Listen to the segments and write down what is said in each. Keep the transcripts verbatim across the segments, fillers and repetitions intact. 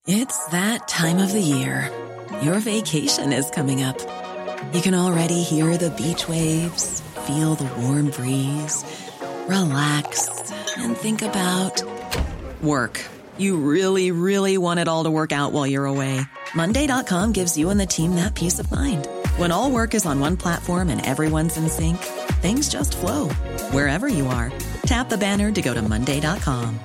It's that time of the year. Your vacation is coming up. You can already hear the beach waves, feel the warm breeze, relax, and think about work. You really, really want it all to work out while you're away. Monday dot com gives you and the team that peace of mind. When all work is on one platform and everyone's in sync, things just flow. Wherever you are, tap the banner to go to Monday dot com.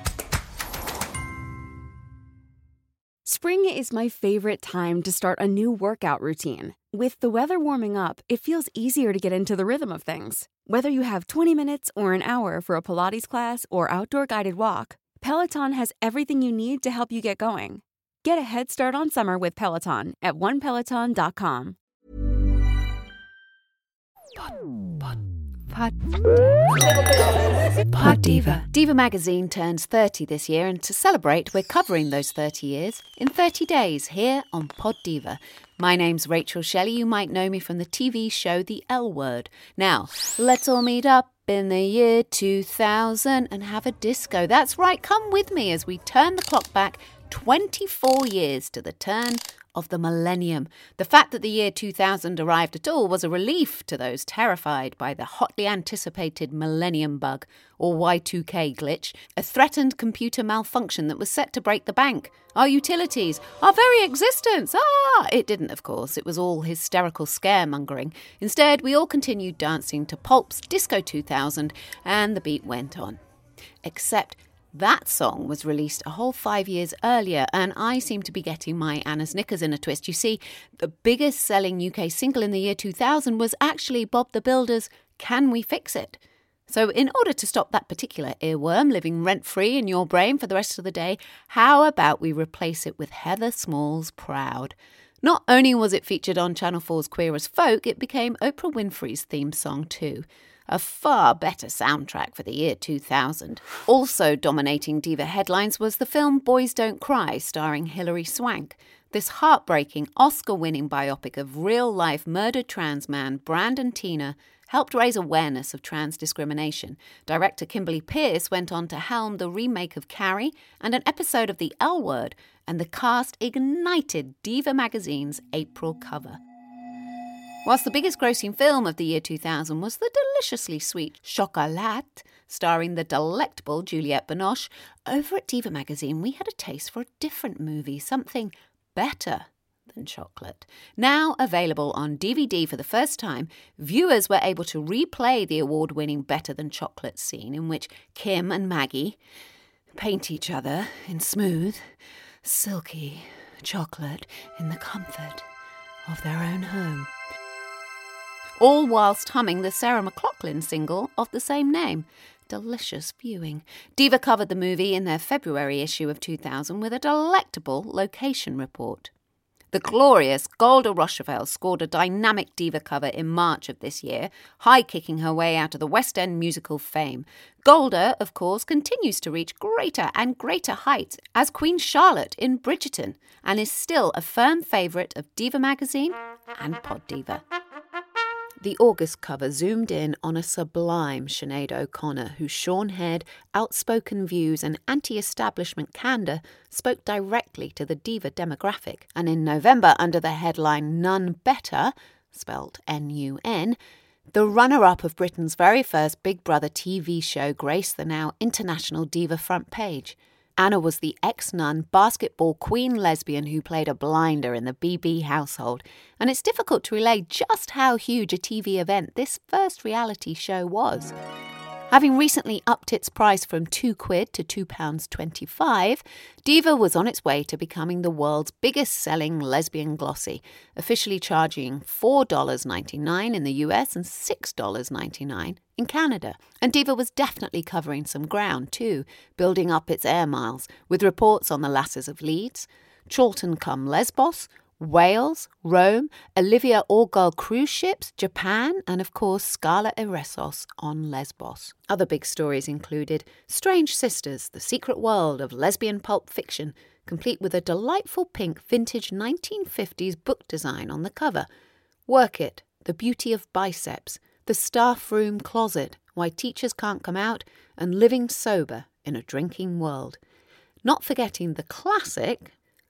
Spring is my favorite time to start a new workout routine. With the weather warming up, it feels easier to get into the rhythm of things. Whether you have twenty minutes or an hour for a Pilates class or outdoor guided walk, Peloton has everything you need to help you get going. Get a head start on summer with Peloton at one peloton dot com. Pod, pod, pod. Pod Diva. Diva magazine turns thirty this year, and to celebrate, we're covering those thirty years in thirty days here on Pod Diva. My name's Rachel Shelley. You might know me from the T V show The L Word. Now, let's all meet up in the year two thousand and have a disco. That's right, come with me as we turn the clock back twenty-four years to the turn of the millennium. The fact that the year two thousand arrived at all was a relief to those terrified by the hotly anticipated millennium bug, or Y two K glitch, a threatened computer malfunction that was set to break the bank, our utilities, our very existence. Ah, it didn't, of course. It was all hysterical scaremongering. Instead, we all continued dancing to Pulp's Disco two thousand, and the beat went on. Except that song was released a whole five years earlier, and I seem to be getting my Anna's knickers in a twist. You see, the biggest selling U K single in the year two thousand was actually Bob the Builder's Can We Fix It? So in order to stop that particular earworm living rent-free in your brain for the rest of the day, how about we replace it with Heather Small's Proud? Not only was it featured on Channel four's Queer as Folk, it became Oprah Winfrey's theme song too. A far better soundtrack for the year two thousand. Also dominating Diva headlines was the film Boys Don't Cry, starring Hilary Swank. This heartbreaking, Oscar-winning biopic of real-life murdered trans man Brandon Teena helped raise awareness of trans discrimination. Director Kimberly Peirce went on to helm the remake of Carrie and an episode of The L Word, and the cast ignited Diva magazine's April cover. Whilst the biggest grossing film of the year two thousand was the deliciously sweet Chocolat, starring the delectable Juliette Binoche, over at Diva magazine we had a taste for a different movie, something better than chocolate. Now available on D V D for the first time, viewers were able to replay the award-winning Better Than Chocolate scene in which Kim and Maggie paint each other in smooth, silky chocolate in the comfort of their own home, all whilst humming the Sarah McLachlan single of the same name. Delicious viewing. Diva covered the movie in their February issue of two thousand with a delectable location report. The glorious Golda Rochevelle scored a dynamic Diva cover in March of this year, high-kicking her way out of the West End musical fame. Golda, of course, continues to reach greater and greater heights as Queen Charlotte in Bridgerton, and is still a firm favourite of Diva magazine and Pod Diva. The August cover zoomed in on a sublime Sinead O'Connor, whose shorn-haired, outspoken views and anti-establishment candour spoke directly to the Diva demographic. And in November, under the headline None Better, spelt N U N, the runner-up of Britain's very first Big Brother T V show graced the now international Diva front page. Anna was the ex-nun, basketball queen lesbian who played a blinder in the B B household, and it's difficult to relay just how huge a T V event this first reality show was. Having recently upped its price from two quid to two pounds twenty-five, Diva was on its way to becoming the world's biggest-selling lesbian glossy, officially charging four dollars ninety-nine in the U S and six dollars ninety-nine in Canada. And Diva was definitely covering some ground too, building up its air miles, with reports on the lasses of Leeds, Chorlton cum Lesbos, Wales, Rome, Olivia All-Girl cruise ships, Japan, and of course Scala Eressos on Lesbos. Other big stories included Strange Sisters, the secret world of lesbian pulp fiction, complete with a delightful pink vintage nineteen fifties book design on the cover, Work It, the beauty of biceps, the staff room closet, why teachers can't come out, and living sober in a drinking world. Not forgetting the classic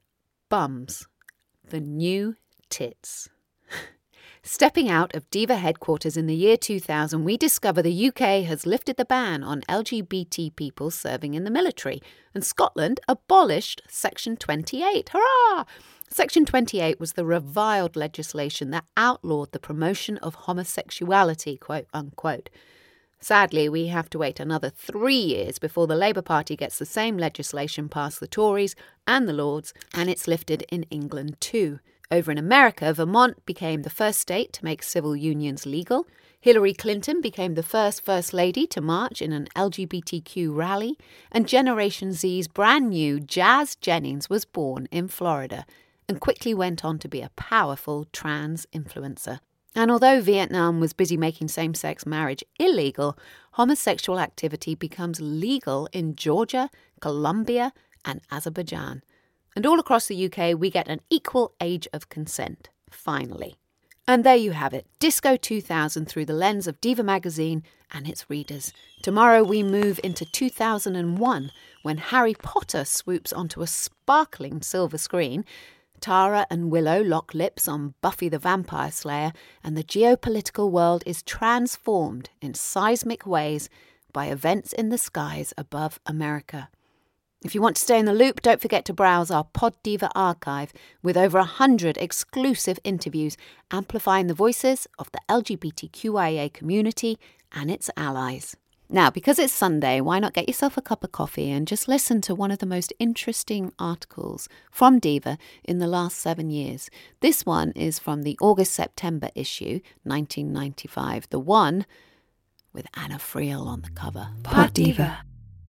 bums. The new tits. Stepping out of Diva headquarters in the year two thousand, we discover the U K has lifted the ban on L G B T people serving in the military, and Scotland abolished Section twenty-eight. Hurrah! Section twenty-eight was the reviled legislation that outlawed the promotion of homosexuality, quote unquote. Sadly, we have to wait another three years before the Labour Party gets the same legislation past the Tories and the Lords, and it's lifted in England too. Over in America, Vermont became the first state to make civil unions legal. Hillary Clinton became the first First Lady to march in an L G B T Q rally. And Generation Z's brand new Jazz Jennings was born in Florida and quickly went on to be a powerful trans influencer. And although Vietnam was busy making same-sex marriage illegal, homosexual activity becomes legal in Georgia, Colombia, and Azerbaijan. And all across the U K, we get an equal age of consent, finally. And there you have it, Disco two thousand through the lens of Diva magazine and its readers. Tomorrow we move into two thousand one, when Harry Potter swoops onto a sparkling silver screen, Tara and Willow lock lips on Buffy the Vampire Slayer, and the geopolitical world is transformed in seismic ways by events in the skies above America. If you want to stay in the loop, don't forget to browse our Pod Diva archive with over one hundred exclusive interviews amplifying the voices of the L G B T Q I A community and its allies. Now, because it's Sunday, why not get yourself a cup of coffee and just listen to one of the most interesting articles from Diva in the last seven years. This one is from the August-September issue, nineteen ninety-five, the one with Anna Friel on the cover. Pod Diva.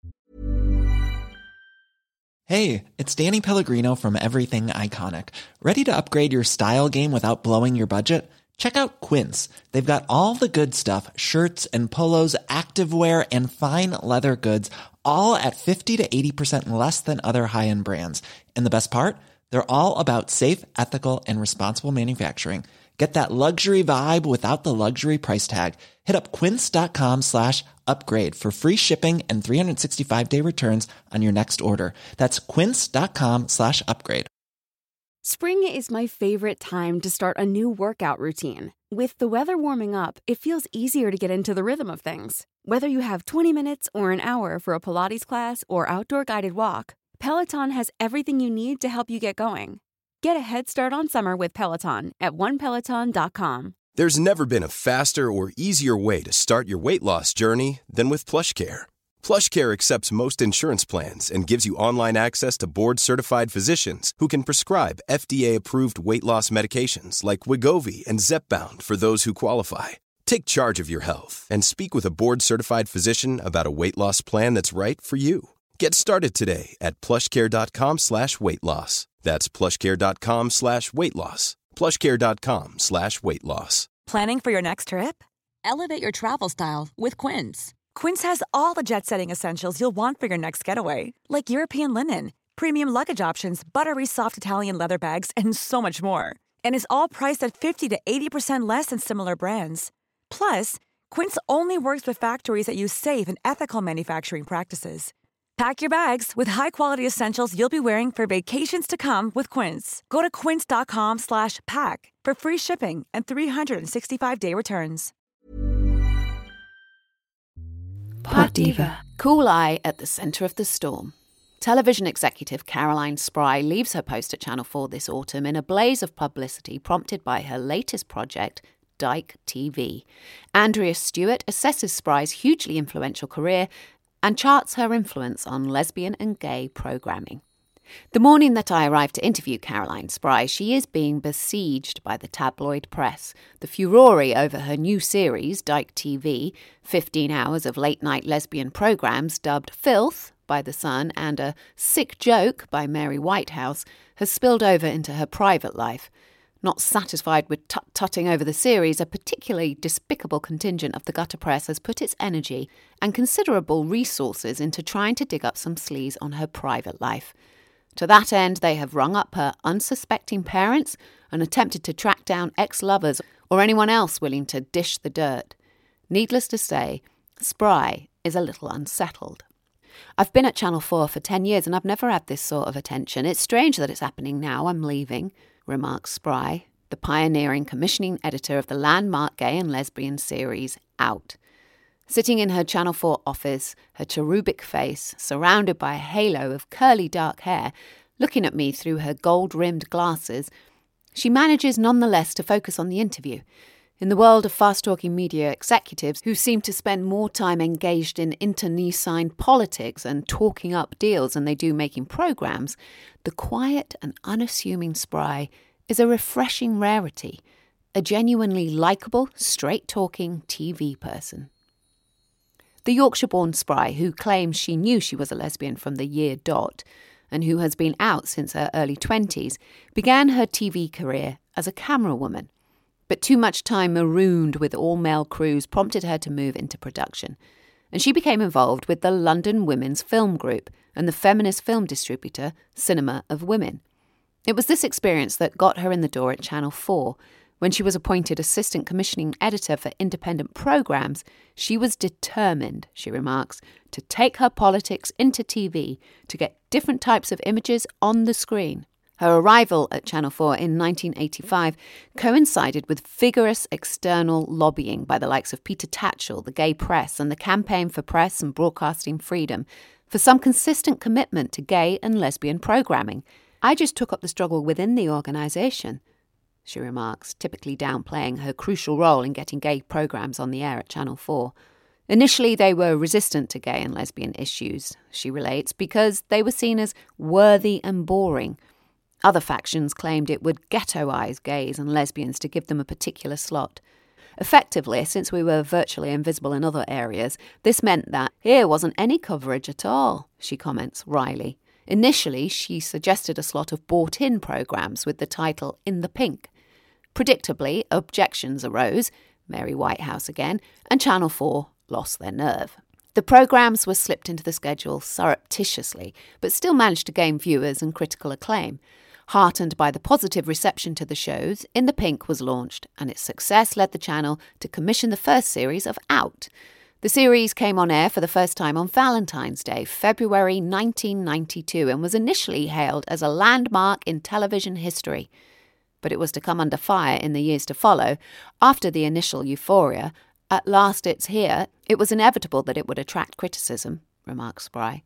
Hey, it's Danny Pellegrino from Everything Iconic. Ready to upgrade your style game without blowing your budget? Check out Quince. They've got all the good stuff, shirts and polos, activewear, and fine leather goods, all at fifty to eighty percent less than other high-end brands. And the best part? They're all about safe, ethical, and responsible manufacturing. Get that luxury vibe without the luxury price tag. Hit up quince.com slash upgrade for free shipping and three sixty-five day returns on your next order. That's quince.com slash upgrade. Spring is my favorite time to start a new workout routine. With the weather warming up, it feels easier to get into the rhythm of things. Whether you have twenty minutes or an hour for a Pilates class or outdoor guided walk, Peloton has everything you need to help you get going. Get a head start on summer with Peloton at one peloton dot com. There's never been a faster or easier way to start your weight loss journey than with PlushCare. PlushCare accepts most insurance plans and gives you online access to board-certified physicians who can prescribe F D A-approved weight loss medications like Wegovy and Zepbound for those who qualify. Take charge of your health and speak with a board-certified physician about a weight loss plan that's right for you. Get started today at plushcare.com slash weight loss. That's plushcare.com slash weight loss. plushcare.com slash weight loss. Planning for your next trip? Elevate your travel style with Quince. Quince has all the jet-setting essentials you'll want for your next getaway, like European linen, premium luggage options, buttery soft Italian leather bags, and so much more. And is all priced at fifty to eighty percent less than similar brands. Plus, Quince only works with factories that use safe and ethical manufacturing practices. Pack your bags with high-quality essentials you'll be wearing for vacations to come with Quince. Go to quince.com slash pack for free shipping and three sixty-five day returns. Pod Diva. Cool eye at the centre of the storm. Television executive Caroline Spry leaves her post at Channel four this autumn in a blaze of publicity prompted by her latest project, Dyke T V. Andrea Stewart assesses Spry's hugely influential career and charts her influence on lesbian and gay programming. The morning that I arrived to interview Caroline Spry, she is being besieged by the tabloid press. The furore over her new series, Dyke T V, fifteen hours of late-night lesbian programs dubbed Filth by The Sun and a Sick Joke by Mary Whitehouse, has spilled over into her private life. Not satisfied with tut-tutting over the series, a particularly despicable contingent of the gutter press has put its energy and considerable resources into trying to dig up some sleaze on her private life. To that end, they have rung up her unsuspecting parents and attempted to track down ex-lovers or anyone else willing to dish the dirt. Needless to say, Spry is a little unsettled. I've been at Channel four for ten years and I've never had this sort of attention. It's strange that it's happening now. I'm leaving, remarks Spry, the pioneering commissioning editor of the landmark gay and lesbian series Out. Sitting in her Channel four office, her cherubic face surrounded by a halo of curly dark hair, looking at me through her gold-rimmed glasses, she manages nonetheless to focus on the interview. In the world of fast-talking media executives who seem to spend more time engaged in internecine politics and talking up deals than they do making programmes, the quiet and unassuming Spry is a refreshing rarity, a genuinely likeable, straight-talking T V person. The Yorkshire-born Spry, who claims she knew she was a lesbian from the year dot, and who has been out since her early twenties, began her T V career as a camera woman. But too much time marooned with all-male crews prompted her to move into production, and she became involved with the London Women's Film Group and the feminist film distributor Cinema of Women. It was this experience that got her in the door at Channel four. When she was appointed assistant commissioning editor for independent programmes, she was determined, she remarks, to take her politics into T V, to get different types of images on the screen. Her arrival at Channel four in nineteen eighty-five coincided with vigorous external lobbying by the likes of Peter Tatchell, the gay press, and the Campaign for Press and Broadcasting Freedom for some consistent commitment to gay and lesbian programming. I just took up the struggle within the organisation, she remarks, typically downplaying her crucial role in getting gay programmes on the air at Channel four. Initially, they were resistant to gay and lesbian issues, she relates, because they were seen as worthy and boring. Other factions claimed it would ghettoise gays and lesbians to give them a particular slot. Effectively, since we were virtually invisible in other areas, this meant that here wasn't any coverage at all, she comments wryly. Initially, she suggested a slot of bought-in programmes with the title In the Pink. Predictably, objections arose, Mary Whitehouse again, and Channel four lost their nerve. The programmes were slipped into the schedule surreptitiously, but still managed to gain viewers and critical acclaim. Heartened by the positive reception to the shows, In the Pink was launched, and its success led the channel to commission the first series of Out. The series came on air for the first time on Valentine's Day, February nineteen ninety-two, and was initially hailed as a landmark in television history. But it was to come under fire in the years to follow. After the initial euphoria, at last it's here, it was inevitable that it would attract criticism, remarks Spry.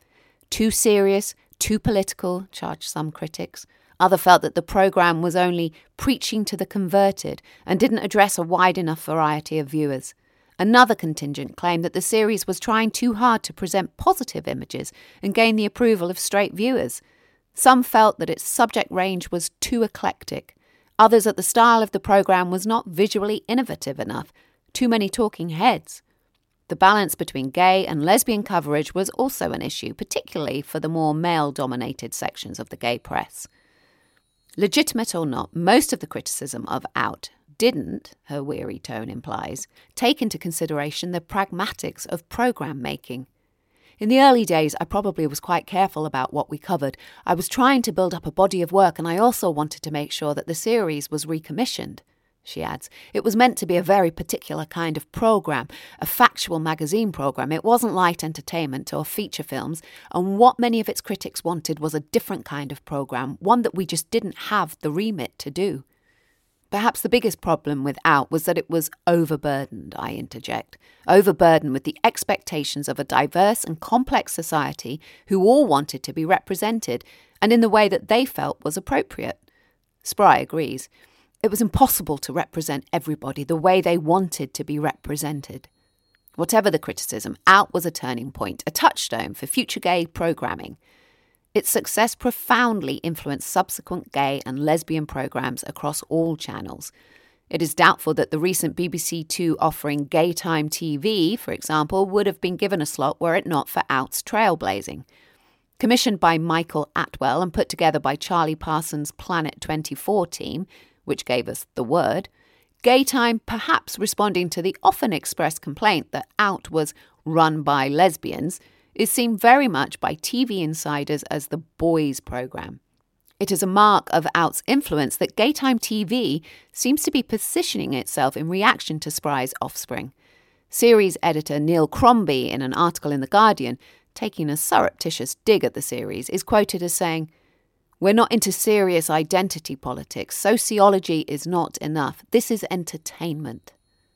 Too serious, too political, charged some critics. Others felt that the programme was only preaching to the converted and didn't address a wide enough variety of viewers. Another contingent claimed that the series was trying too hard to present positive images and gain the approval of straight viewers. Some felt that its subject range was too eclectic. Others that the style of the programme was not visually innovative enough. Too many talking heads. The balance between gay and lesbian coverage was also an issue, particularly for the more male-dominated sections of the gay press. Legitimate or not, most of the criticism of Out didn't, her weary tone implies, take into consideration the pragmatics of programme making. In the early days, I probably was quite careful about what we covered. I was trying to build up a body of work, and I also wanted to make sure that the series was recommissioned, she adds. It was meant to be a very particular kind of programme, a factual magazine programme. It wasn't light entertainment or feature films, and what many of its critics wanted was a different kind of programme, one that we just didn't have the remit to do. Perhaps the biggest problem with Out was that it was overburdened, I interject. Overburdened with the expectations of a diverse and complex society who all wanted to be represented, and in the way that they felt was appropriate. Spry agrees. It was impossible to represent everybody the way they wanted to be represented. Whatever the criticism, Out was a turning point, a touchstone for future gay programming. Its success profoundly influenced subsequent gay and lesbian programmes across all channels. It is doubtful that the recent B B C Two offering Gaytime T V, for example, would have been given a slot were it not for Out's trailblazing. Commissioned by Michael Atwell and put together by Charlie Parsons' Planet twenty-four team, which gave us The Word, Gaytime, perhaps responding to the often expressed complaint that Out was run by lesbians, is seen very much by T V insiders as the boys' programme. It is a mark of Out's influence that Gaytime T V seems to be positioning itself in reaction to Spry's offspring. Series editor Neil Crombie, in an article in The Guardian, taking a surreptitious dig at the series, is quoted as saying, "We're not into serious identity politics. Sociology is not enough. This is entertainment."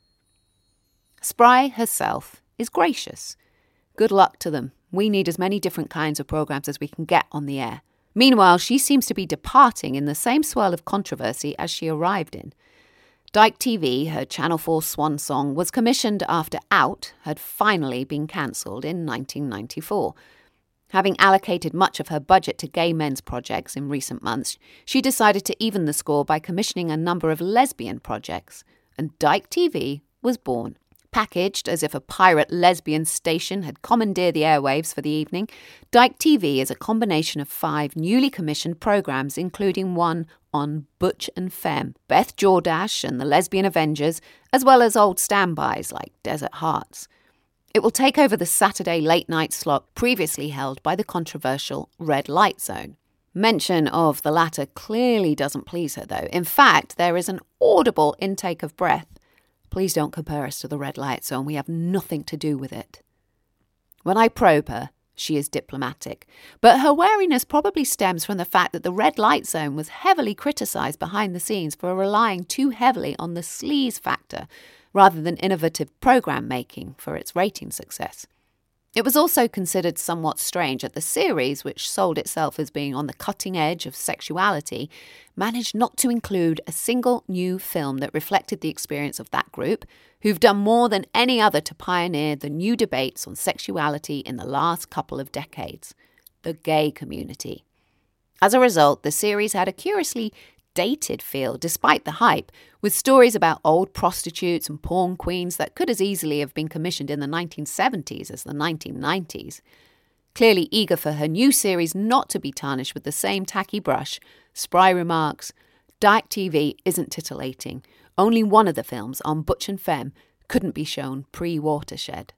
Spry herself is gracious. Good luck to them. We need as many different kinds of programmes as we can get on the air. Meanwhile, she seems to be departing in the same swirl of controversy as she arrived in. Dyke T V, her Channel four swan song, was commissioned after Out had finally been cancelled in nineteen ninety-four. Having allocated much of her budget to gay men's projects in recent months, she decided to even the score by commissioning a number of lesbian projects, and Dyke T V was born. Packaged as if a pirate lesbian station had commandeered the airwaves for the evening, Dyke T V is a combination of five newly commissioned programmes, including one on Butch and Femme, Beth Jordache and the Lesbian Avengers, as well as old standbys like Desert Hearts. It will take over the Saturday late-night slot previously held by the controversial Red Light Zone. Mention of the latter clearly doesn't please her, though. In fact, there is an audible intake of breath. Please don't compare us to the Red Light Zone. We have nothing to do with it. When I probe her, she is diplomatic. But her wariness probably stems from the fact that the Red Light Zone was heavily criticised behind the scenes for relying too heavily on the sleaze factor rather than innovative programme making for its rating success. It was also considered somewhat strange that the series, which sold itself as being on the cutting edge of sexuality, managed not to include a single new film that reflected the experience of that group, who've done more than any other to pioneer the new debates on sexuality in the last couple of decades, the gay community. As a result, the series had a curiously dated feel despite the hype, with stories about old prostitutes and porn queens that could as easily have been commissioned in the nineteen seventies as the nineteen nineties. Clearly eager for her new series not to be tarnished with the same tacky brush, Spry remarks, "Dyke T V isn't titillating. Only one of the films, on Butch and Femme, couldn't be shown pre-Watershed."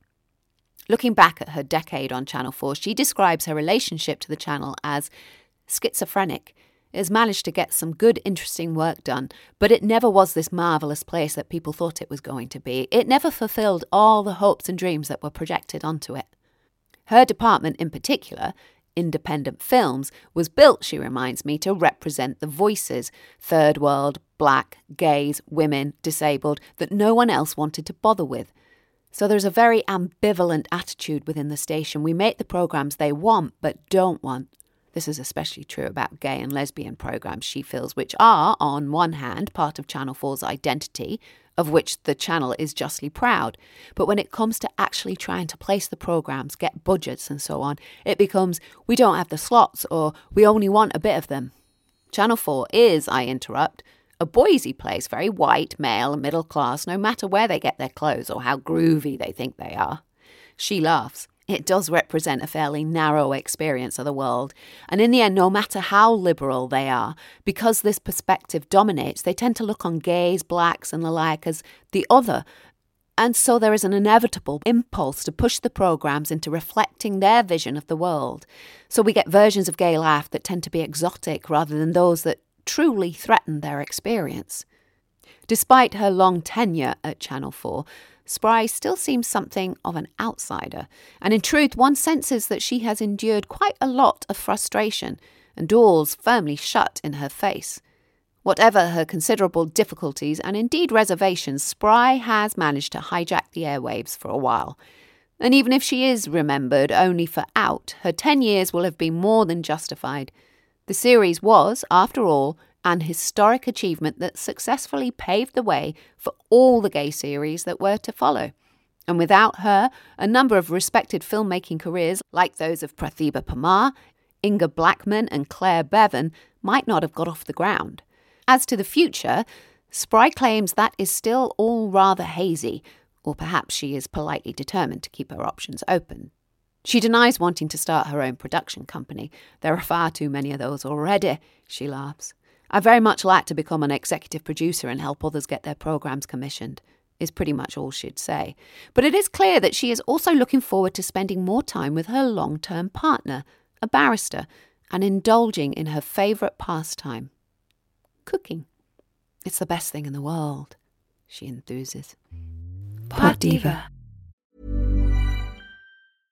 Looking back at her decade on Channel four, she describes her relationship to the channel as schizophrenic. It has managed to get some good, interesting work done, but it never was this marvellous place that people thought it was going to be. It never fulfilled all the hopes and dreams that were projected onto it. Her department in particular, independent films, was built, she reminds me, to represent the voices, third world, black, gays, women, disabled, that no one else wanted to bother with. So there's a very ambivalent attitude within the station. We make the programmes they want but don't want. This is especially true about gay and lesbian programmes, she feels, which are, on one hand, part of Channel four's identity, of which the channel is justly proud. But when it comes to actually trying to place the programmes, get budgets and so on, it becomes, we don't have the slots, or we only want a bit of them. Channel four is, I interrupt, a Boise place, very white, male and middle class, no matter where they get their clothes or how groovy they think they are. She laughs. It does represent a fairly narrow experience of the world. And in the end, no matter how liberal they are, because this perspective dominates, they tend to look on gays, blacks and the like as the other. And so there is an inevitable impulse to push the programmes into reflecting their vision of the world. So we get versions of gay life that tend to be exotic rather than those that truly threaten their experience. Despite her long tenure at Channel four, Spry still seems something of an outsider, and in truth one senses that she has endured quite a lot of frustration and doors firmly shut in her face. Whatever her considerable difficulties and indeed reservations, Spry has managed to hijack the airwaves for a while. And even if she is remembered only for Out, her ten years will have been more than justified. The series was, after all, an historic achievement that successfully paved the way for all the gay series that were to follow. And without her, a number of respected filmmaking careers, like those of Pratibha Parmar, Inga Blackman and Claire Bevan, might not have got off the ground. As to the future, Spry claims that is still all rather hazy, or perhaps she is politely determined to keep her options open. She denies wanting to start her own production company. There are far too many of those already, she laughs. I very much like to become an executive producer and help others get their programmes commissioned, is pretty much all she'd say. But it is clear that she is also looking forward to spending more time with her long-term partner, a barrister, and indulging in her favourite pastime, cooking. It's the best thing in the world, she enthuses. Pod Diva.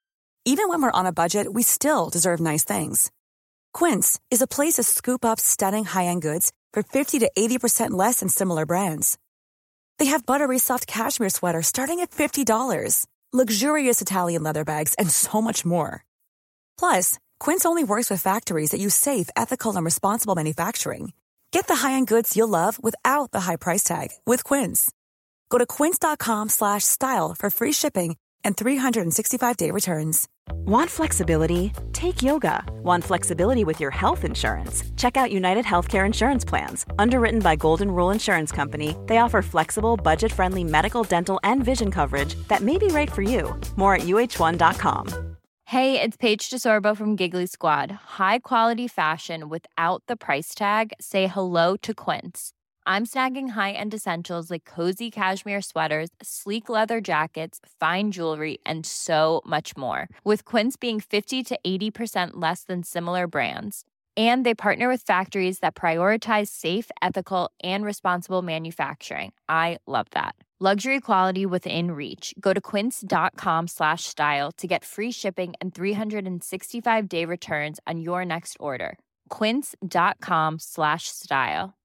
Even when we're on a budget, we still deserve nice things. Quince is a place to scoop up stunning high-end goods for fifty to eighty percent less than similar brands. They have buttery soft cashmere sweaters starting at fifty dollars, luxurious Italian leather bags, and so much more. Plus, Quince only works with factories that use safe, ethical, and responsible manufacturing. Get the high-end goods you'll love without the high price tag with Quince. Go to quince.com slash style for free shipping and three sixty-five day returns. Want flexibility? Take yoga. Want flexibility with your health insurance? Check out United Healthcare Insurance Plans. Underwritten by Golden Rule Insurance Company, they offer flexible, budget-friendly medical, dental, and vision coverage that may be right for you. More at U H one dot com. Hey, it's Paige DeSorbo from Giggly Squad. High quality fashion without the price tag. Say hello to Quince. I'm snagging high-end essentials like cozy cashmere sweaters, sleek leather jackets, fine jewelry, and so much more. With Quince being fifty to eighty percent less than similar brands. And they partner with factories that prioritize safe, ethical, and responsible manufacturing. I love that. Luxury quality within reach. Go to quince.com slash style to get free shipping and three sixty-five day returns on your next order. Quince.com slash style.